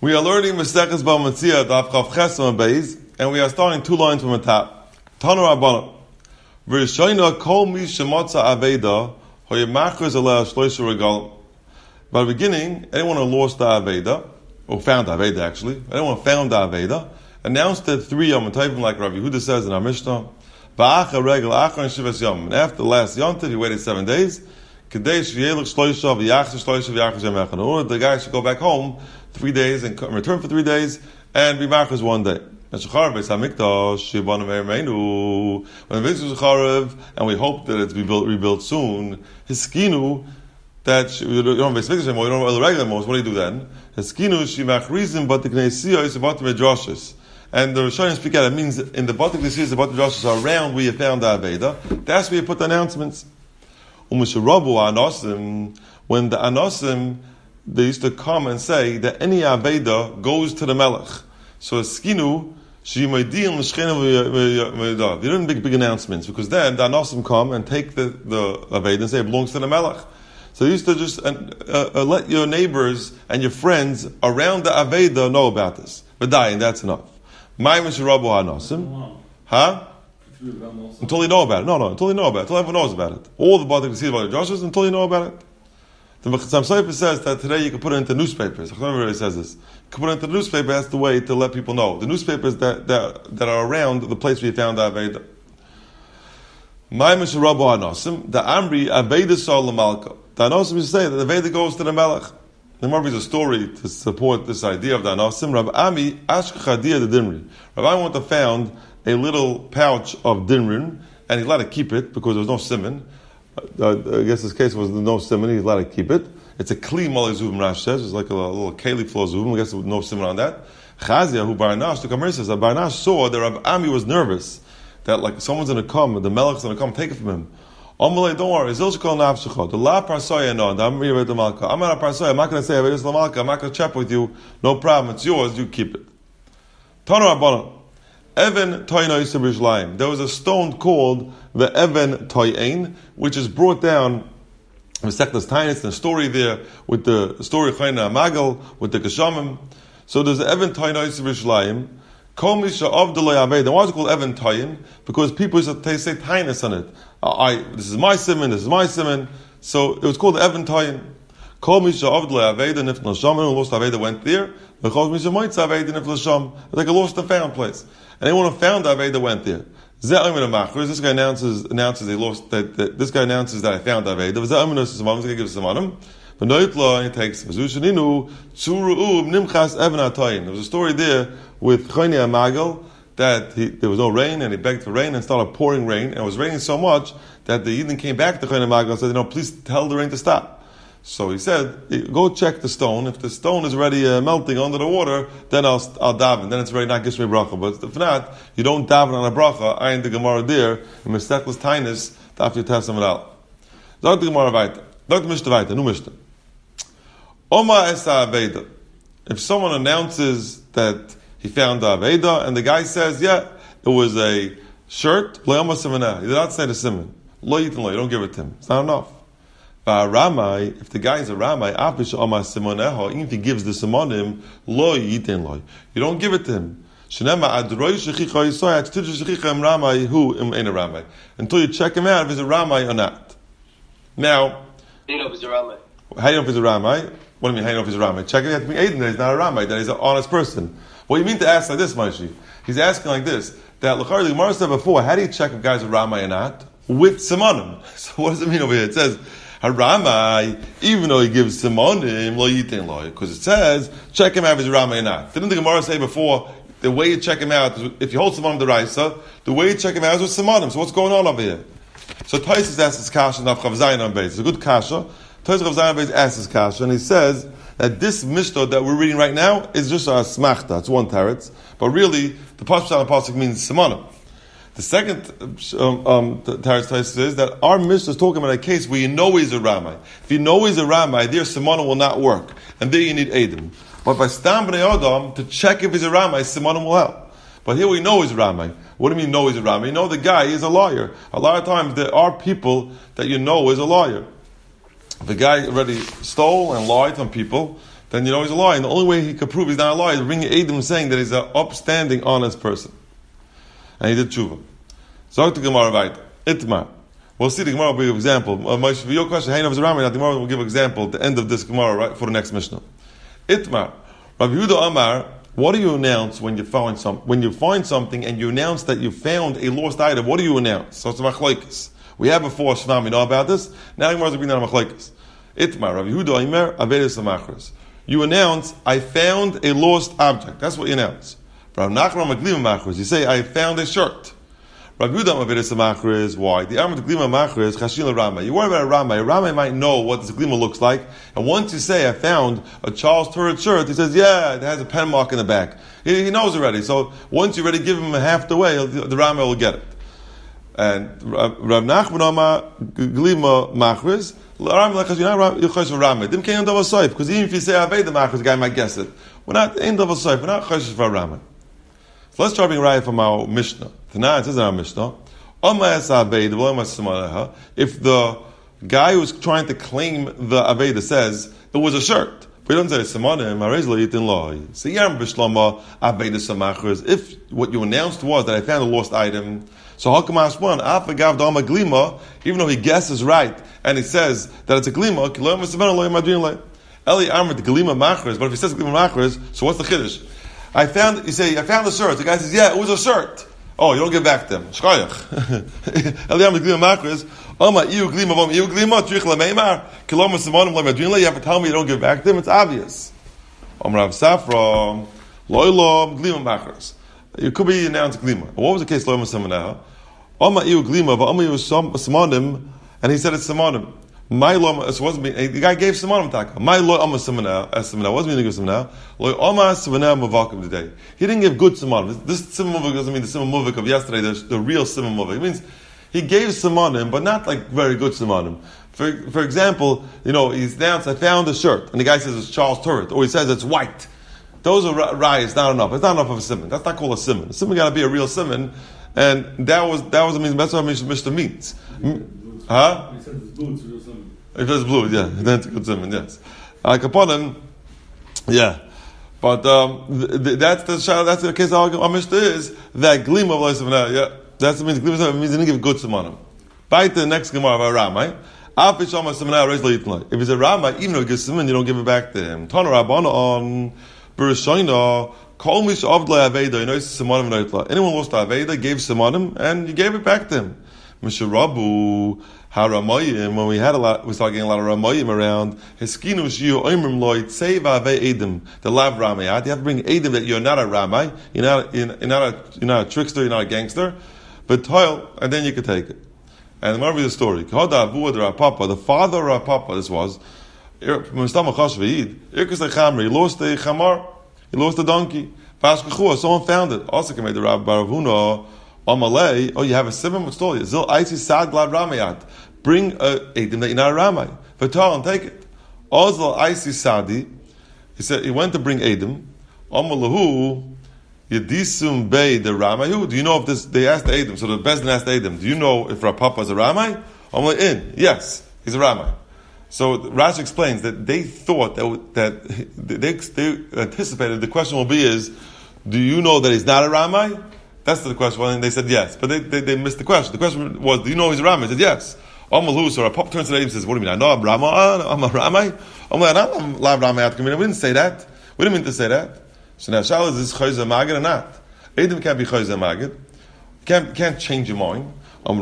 We are learning Maseches Bamatzia Daf Chav Chesam Beis, and we are starting 2 lines from the top. Tanu Rabbanan. V'rishoina kol mi shemotza aveda hoyemachers aleh shloisha regalim. By the beginning, anyone who lost the aveda, or found the aveda actually, anyone who found the aveda, announced it 3 Yom Tovim, like Rabbi Yehuda says in our Mishnah. Ba'acha regel achar and shivas yom. And after the last Yom Tov, he waited 7 days. Kedei sheyelech shloisha v'yachzer shloisha v'yachzer yemechad. In order the guy should go back home 3 days and return for 3 days and be machers 1 day. When the Mikdash is Charev, and we hope that it's rebuilt soon, Hiskinu, that you don't have Mikdash anymore, you don't have the regular most, what do you do then? Hiskinu shemachrizim but the Knessia is about the Midrashis. And the Rishonim speak out, it means in the Batik Knessia, the Batik Midrashis are around where you found the Aveda. That's where you put the announcements. When the Anosim, they used to come and say that any Aveda goes to the Melech. So Hiskinu, you didn't make big announcements, because then the Anosim come and take the Aveda and say it belongs to the Melech. So you used to just let your neighbors and your friends around the Aveda know about this. But dying, that's enough. Huh? Until you know about it. No, until you know about it. Until everyone knows about it. All the Batik see about the Joshua until you know about it. The Chatzam Sofer says that today you can put it into newspapers. Everybody says this. You can put it into the newspaper. That's the way to let people know. The newspapers that are around the place where you found the Aveda. The Amri Aveda Sol Malka. The Anosim used to say that the Aveda goes to the Melech. There might be a story to support this idea of the Anosim. Rabbi Ami Ashkachadia the Dinrin. Rabbi Ami went to found a little pouch of Dinrin, and he let it keep it because there was no simon. I guess his case was no simon. He let it keep it. It's a kli malei zuvim. Rash says it's like a little keli flow zuvim. I guess with no simon on that. Chazia, who Barnash took a says that Barnash saw that Rabbi Ami was nervous that like someone's going to come, the Melech's going to come take it from him. Amalei, don't worry. Zil shekol nafshecha. The la parsoya no. The Amri Rebbe Malka. I'm not a parsoya. I'm not going to say Rebbe Malka. I'm not going to chat with you. No problem. It's yours. You keep it. Tanu Rabbanan. Even Toyna Yisrael B'Yerushalayim. There was a stone called the Even Toyin, which is brought down in Masechtas Taanis, the story there with the story of Chayna Magal with the Geshamim. So there's the Even Toyna Yisrael B'Yerushalayim. Kol Misha Avdalei Aveda. Why is it called Even Toyin? Because people used to say Taanis on it. This is my simon. This is my simon. So it was called the Even Toyin. Kol Misha Avdalei Aveda Nifnal Sham. Who lost Aveda went there. Kol Misha Moitza Aveda Nifnal Sham. It's like a lost and found place. And anyone who found Aveda went there. This guy announces they lost that this guy announces that I found Aveda. He's going to give some on him. But Noitla, he takes Vazushaninu, Tsuru'ub, Nimchas Even Atayin. There was a story there with Chayni Amagal that there was no rain and he begged for rain and started pouring rain. And it was raining so much that the Eden came back to Chayni Amagal and said, please tell the rain to stop. So he said, go check the stone. If the stone is already melting under the water, then I'll daven. Then it's already not Gishmei Bracha. But if not, you don't daven on a bracha. I ain't the Gemara there. In Mesechtas Taanis, after you test them it out. Dr. Gemara weiter. Dr. Mishnah weiter. Nu Mishnah. Oma esa Aveda. If someone announces that he found the Aveda, and the guy says, yeah, it was a shirt, he did not say the simon. Lo yitin lo, you don't give it to him. It's not enough. Ramai, if the guy is a Ramai, even if he gives the simonim, lo yitin lo, you don't give it to him. Until you check him out if he's a Ramai or not. Now, how do you know if he's a Ramai? How do you know if he's a Ramai? What do you mean, how do you know if he's a Ramai? Check it, you have to be Aiden that he's not a Ramai, that he's an honest person. What do you mean to ask like this, Moshe? He's asking like this, that the Gemara said before, how do you check if guy's a Ramai or not? With simonim. So what does it mean over here? It says, Haramai, even though he gives simonim, lo yitin lo, because it says, check him out if he's a Ramai or not. Didn't the Gemara say before, the way you check him out, if you hold simonim the Raisa, the way you check him out is with simonim. So what's going on over here? So Taisus asks his kasha, and Chav Zayin on base. It's a good kasha. Taisus Chav Zayin on base asks his kasha, and he says that this Mishnah that we're reading right now is just a smachta. It's one teretz, but really the pasuk on the pasuk means simonim. The second teretz Taisus is that our Mishnah is talking about a case where you know he's a Ramai. If you know he's a Ramai, there simonim will not work, and there you need Edom. But by Stam B'nai Adam, to check if he's a Ramai, simonim will help. But here we know he's a Ramai. What do you mean know he's a Ramai? You know the guy is a lawyer. A lot of times there are people that you know is a lawyer. If the guy already stole and lied on people, then you know he's a liar. And the only way he could prove he's not a liar is bring Eidim saying that he's an upstanding, honest person. And he did tshuva. So to Gemara right, Itmar. We'll see the Gemara will give an example. For your question, hey, no, the Gemara will give an example at the end of this Gemara, right, for the next Mishnah. Itmar. Rabbi Yehuda Amar, what do you announce when you find something and you announce that you found a lost item? What do you announce? So it's a machlokes. We have before Shvam, you know about this. Now Gemara is bringing down a machlokes. Itmar. Rabbi Yehuda Amar, Avedas Amachras. You announce, I found a lost object. That's what you announce. Rabbi Nachman Maglima Machras. You say, I found a shirt. Rabbi Yehuda Avedas Amachras. Why? The Amar Glima Machras Chashin Rama. You worry about a Rama. A Rama might know what this glima looks like, and once you say, I found a Charles Turret shirt, he says, yeah, it has a pen mark in the back. He knows already. So once you already give him half the way, the Rama will get it. And Rav Nachman Amar Glima Machras. Because even if you say Aved the Machras, the guy might guess it. We're not in double safe. We're not choshesh for a Rama. So let's try being right from our Mishnah. Tonight it says in our Mishnah, if the guy who's trying to claim the Aveda says it was a shirt, but he doesn't say Simonim, if what you announced was that I found a lost item, so Hakamash one, even though he guesses right and he says that it's a glima, Eli Amrit Glima Machras, but if he says Glima Machras, so what's the chiddush? I found the shirt. The guy says, yeah, it was a shirt. Oh, you don't give back to him. Shkoyach. Eli Amrit Glima Machras, Oma Iu Glima Vom Iu Glima, Trich Lameimar, Kiloma Simonim Lamadrinla, you have to tell me you don't give back to him, it's obvious. Rav Safra, Loilom Glima Machras. It could be announced Glima. What was the case, Loilom Simonim? Oma Iu Glima, Oma Iu Simonim, and he said it's Simonim. My law, it wasn't me. The guy gave Simonim taka. My law, Amma Simona, wasn't me to give Simona. Lo Amma Simona Mavakim today. He didn't give good Simonim. This Simon Muvik doesn't mean the Simon Muvik of yesterday. The real Simon Muvik. It means he gave Simonim, but not like very good Simonim. For example, he's announced, I found a shirt, and the guy says it's Charles Turret, or he says it's white. Those are rayas, not enough. It's not enough of a Simon. That's not called a Simon. A Simon got to be a real Simon, and that was that's what Mishnah means. Huh? He said it's boots or something. If it's blue, yeah, then it's a good Simon, yes. Kaponim, yeah. But that's the case of our Mishnah is that gleam of Lois of yeah. That's the means gleam of means he didn't give good Simonim. Bite the next Gemara of a Ramai. If it's a Ramai, even though he gives Simon, you don't give it back to him. Tana Rabbana on Bereshina. Kol mish avdla aveda. Simonim noitla. Anyone lost aveda gave Simonim, and you gave it back to him. Misharabu haramayim. When we started getting a lot of ramayim around. Heskinu shiu oimrim loy tzeva ave edim. The lav ramayat. You have to bring edim that you're not a ramay. You're not a trickster. You're not a gangster. But toil, and then you can take it. And remember the story. The father of Papa. This was. He lost the chamar. He lost the donkey. Someone found it. Also came the Rabbi Baravuna. Amalei, you have a simon with story. Zil Aisi Sad Glad Ramayat. Bring a edim that you're not a Ramay. Vital and take it. Ozil Aisi Sadi. He said he went to bring edim. Amalahu Yedisum Bey the Ramay. Do you know if this? They asked the edim. So the Bezdin asked the edim. Do you know if Rapapa is a Ramay? Amalei in. Yes, he's a Ramay. So Rashi explains that they thought that they anticipated the question will be is, do you know that he's not a Ramay? That's the question, and they said yes. But they missed the question. The question was, do you know he's a Ramay? He said yes. So our Papa turns to the Edim and says, what do you mean? I know I'm Ramay. I'm a Ramay. I'm like, I'm a Ramay. We didn't say that. We didn't mean to say that. So now, Shal, is this Chayzah Magid or not? Edim can't be Chayzah Magid. Can't change your mind. We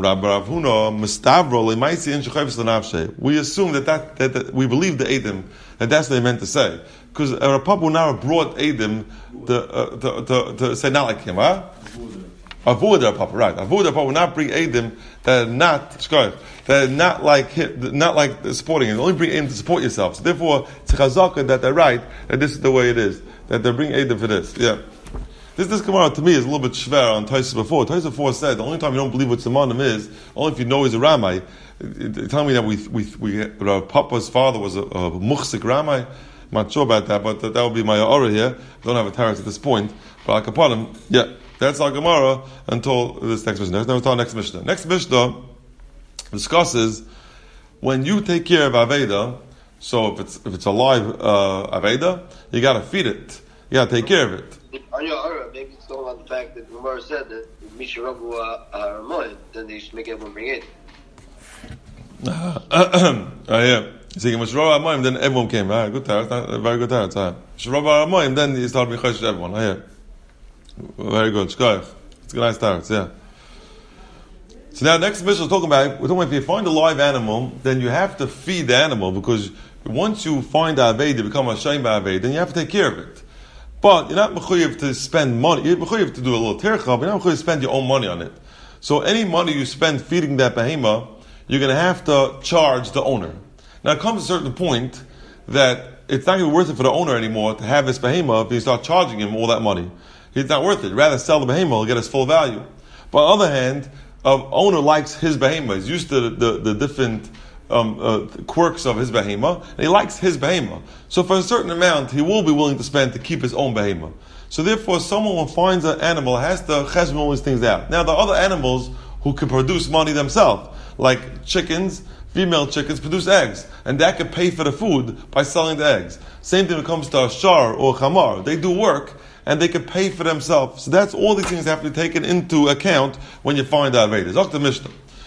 assume that we believe the Edim, that that's what they meant to say. Because our Papa would not have brought Edim to say not like him, huh? Avoid our Papa, right? Avoid our Papa would not bring Edim that are not like him, not like supporting him. Only bring Edim to support yourself. So therefore, it's a chazaka that they're right, that this is the way it is, that they bring Edim for this. Yeah. This Gemara to me is a little bit shver on Tosfos before. Tosfos before said the only time you don't believe what Simonim is, only if you know he's a Ramay. Tell me that our Papa's father was a muchsik Ramay. I'm not sure about that, but that would be my aura here. I don't have a teretz at this point. But Akapanim, yeah, that's our Gemara until this next Mishnah. Now we'll talk next Mishnah. Next Mishnah discusses when you take care of Aveda, So if it's a live aveda, you got to feed it. You got to take care of it. Maybe it's all about the fact that Umar said that Misharabu Aramoy, then they should make everyone bring it. Yeah. So Misharabu Aramoy, then everyone came. Good time. Very good time. Misharabu Aramoy, then you start being choshesh everyone. Yeah. Very good. Shkoyach. It's a nice start. Yeah. So now, next mission we're talking about if you find a live animal, then you have to feed the animal, because once you find a aved, you become a shayim aved, then you have to take care of it. But you're not mechuyev to spend money. You're mechuyev to do a little tercha, but you're not mechuyev to spend your own money on it. So any money you spend feeding that behema, you're going to have to charge the owner. Now it comes to a certain point that it's not going to be worth it for the owner anymore to have this behema if you start charging him all that money. It's not worth it. You'd rather sell the behema, he'll get his full value. But on the other hand, owner likes his behema. He's used to the different quirks of his behema, and he likes his behema. So for a certain amount, he will be willing to spend to keep his own behema. So therefore, someone who finds an animal has to cheshbon all these things out. Now, there are other animals who can produce money themselves, like chickens. Female chickens produce eggs, and that could pay for the food by selling the eggs. Same thing when it comes to a shar or a chamar. They do work, and they can pay for themselves. So that's all these things have to be taken into account when you find the aveda. Zok the Mishnah.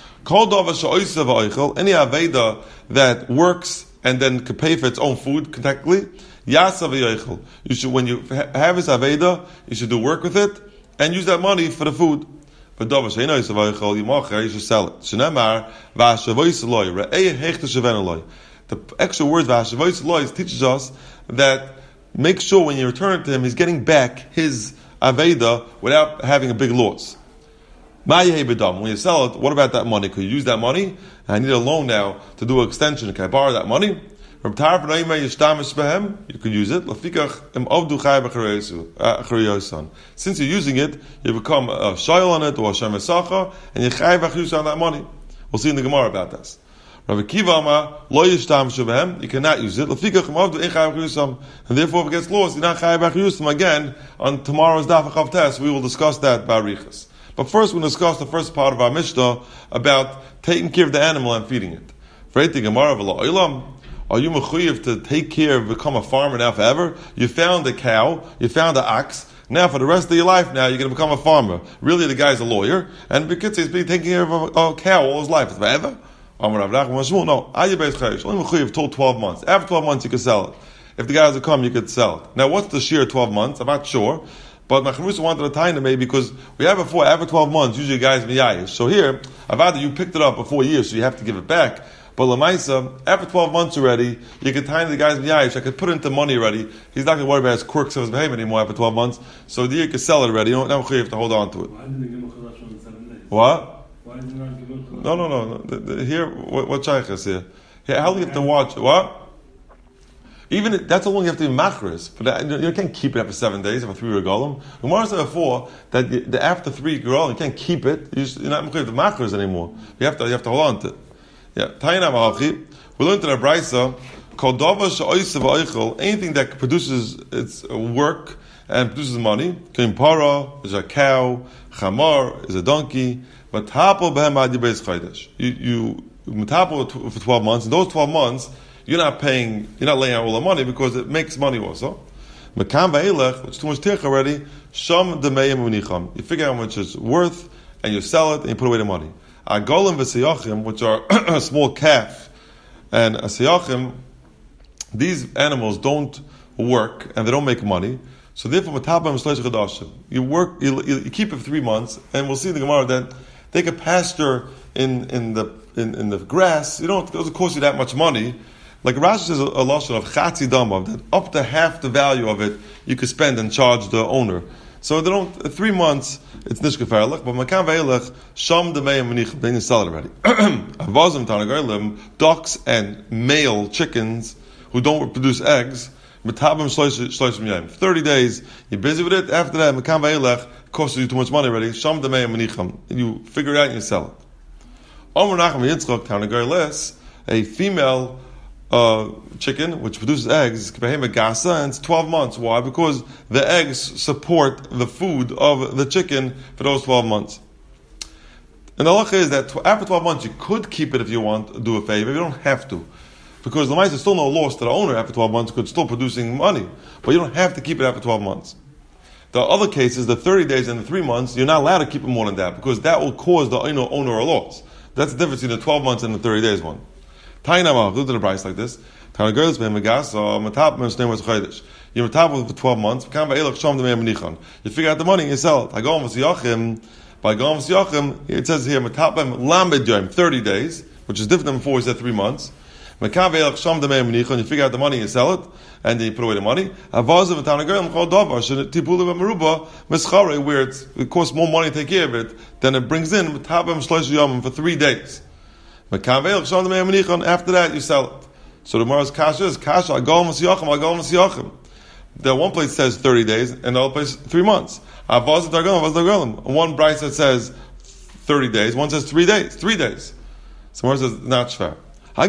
Any aveda that works and then can pay for its own food, technically, yasav. You should, when you have this aveda, you should do work with it and use that money for the food. But you should sell it. The extra word teaches us that make sure when you return it to him, he's getting back his aveda without having a big loss. When you sell it, what about that money? Could you use that money? I need a loan now to do an extension. Can I borrow that money? You could use it. Since you're using it, you become a shayl on it or a shemesacha, and you chayv achiyus on that money. We'll see in the Gemara about this. Rabbi Kiva Amar, lo yishtam shebehem, you cannot use it. And therefore, if it gets lost, you're not chayv achiyus again. On tomorrow's daf achav test, we will discuss that barichas. But first, we'll discuss the first part of our Mishnah about taking care of the animal and feeding it. Are you mechuyev to take care of, become a farmer now forever? You found a cow, you found an ox, now for the rest of your life now you're going to become a farmer. Really the guy's a lawyer, and because he's been taking care of a cow all his life. It's forever? No. Only mechuyev till 12 months. After 12 months you can sell it. If the guy doesn't come, you could sell it. Now what's the sheer 12 months? I'm not sure. But Machrus wanted to tie to me because we have before, after 12 months, usually guys miyayish. So here, Avada, you picked it up before years, so you have to give it back. But Lamaisa, after 12 months already, you can tie the guy's miyayish. I could put it into money already. He's not going to worry about his quirks of his behavior anymore after 12 months. So you can sell it already. You don't have to hold on to it. Why didn't they give him a chadash on the 7 days? What? Why didn't they give him a chadash? No. Here, what shaykh is here? Here, how do you have to watch? What? Even that's how long you have to be machris, but you can't keep it after 7 days of a 3-year golem. Gemara said before that the after 3 golem you can't keep it. You're not mechuyev the machris anymore. You have to hold on to it. Yeah, Taina Mahachi. We learned in a brayso called Dava she'oisav ha'oichel. Anything that produces its work and produces money. Para is a cow, chamar is a donkey. Matapel behem ad yibeis chaydesh. You matapel for 12 months. In those 12 months. You're not laying out all the money because it makes money also. Mekam va'elech, which is too much tirch already, sham demeyim unicham. You figure out how much it's worth, and you sell it, and you put away the money. Agolim v'seyachim, which are a small calf, and a seyachim, these animals don't work, and they don't make money, so therefore, you work, you keep it for 3 months, and we'll see in the Gemara that they can pasture in the grass. It doesn't cost you that much money. Like Rashi says a lashon of chatzi damav, that up to half the value of it you could spend and charge the owner. So they don't 3 months it's nishkefarlich, but makan ve'elech sham demeyim menichem, they didn't sell it already. Avazim tanagolim, ducks and male chickens who don't produce eggs, metabim shloshim yom. 30 days you're busy with it. After that makan ve'elech costs you too much money already. Sham demeyim menichem, you figure it out and you sell it. Omer Nachman Yitzchak tanagoles, a female chicken, which produces eggs, and it's 12 months. Why? Because the eggs support the food of the chicken for those 12 months. And the halacha is that after 12 months, you could keep it if you want to do a favor. You don't have to. Because the mice is still no loss to the owner after 12 months, because it's still producing money. But you don't have to keep it after 12 months. The other cases, the 30 days and the 3 months, you're not allowed to keep it more than that, because that will cause the owner a loss. That's the difference between the 12 months and the 30 days one. Tainama, look at the price like this. You're matap for 12 months. You figure out the money and you sell it. By Gom Yachim, it says here, matapem lamed yom, 30 days, which is different than before, he said 3 months. You figure out the money and you sell it, and then you put away the money. Where it costs more money to take care of it than it brings in for 3 days. After that, you sell it. So the Gemara's kasha is kasha agal masiyachim. The one place says 30 days, and the other place 3 months. One bright that says 30 days, one says 3 days. 3 days. So Gemara says not shver. Why?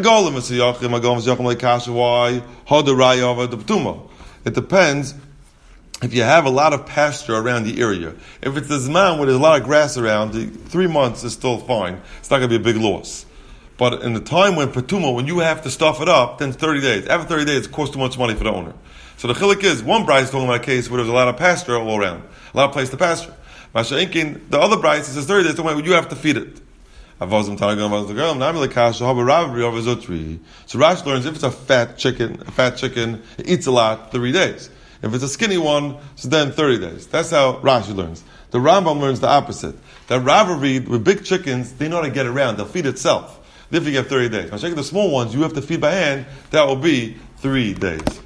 It depends if you have a lot of pasture around the area. If it's a zman where there's a lot of grass around, 3 months is still fine. It's not going to be a big loss. But in the time when patuma, when you have to stuff it up, then 30 days. After 30 days, it costs too much money for the owner. So the chilik is, one bride is talking about a case where there's a lot of pasture all around. A lot of place to pasture. The other bride says 30 days, talking about when you have to feed it. So Rashi learns if it's a fat chicken, it eats a lot, 3 days. If it's a skinny one, so then 30 days. That's how Rashi learns. The Rambam learns the opposite. That Rava read, with big chickens, they know how to get around. They'll feed itself. If you get 30 days. The small ones, you have to feed by hand. That will be 3 days.